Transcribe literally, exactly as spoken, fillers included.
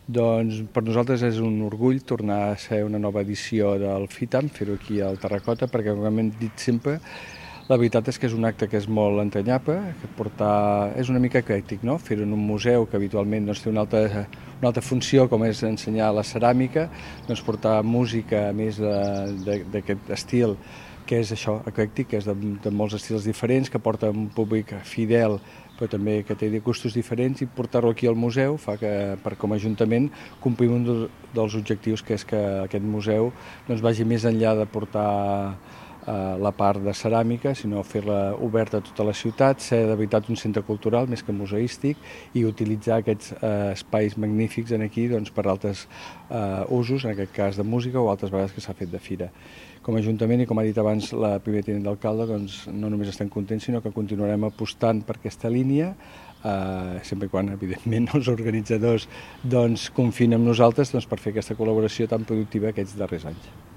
Doncs per nosaltres és un orgull tornar a ser una nova edició del FITAM, fer-ho aquí al Terracota, perquè com hem dit sempre, la veritat és que és un acte que és molt entranyable, que portar... és una mica eclèctic, no? Fer-ho en un museu que habitualment doncs, té una altra, una altra funció, com és ensenyar la ceràmica, doncs portar música a més d'aquest estil, que és això, eclèctic, que és de, de molts estils diferents, que porta un públic fidel, però també que té gustos diferents, i portar-lo aquí al museu fa que, per com a Ajuntament, complim un dels objectius, que és que aquest museu doncs, vagi més enllà de portar eh, la part de ceràmica, sinó fer-la oberta a tota la ciutat, ser de veritat un centre cultural més que museístic i utilitzar aquests eh, espais magnífics en aquí doncs, per altres eh, usos, en aquest cas de música o altres vegades que s'ha fet de fira. Com a Ajuntament, i com ha dit abans la primera tinent d'alcalde, doncs, no només estem contents, sinó que continuarem apostant per aquesta línia, eh, sempre quan, evidentment, els organitzadors doncs, confien en nosaltres doncs, per fer aquesta col·laboració tan productiva aquests darrers anys.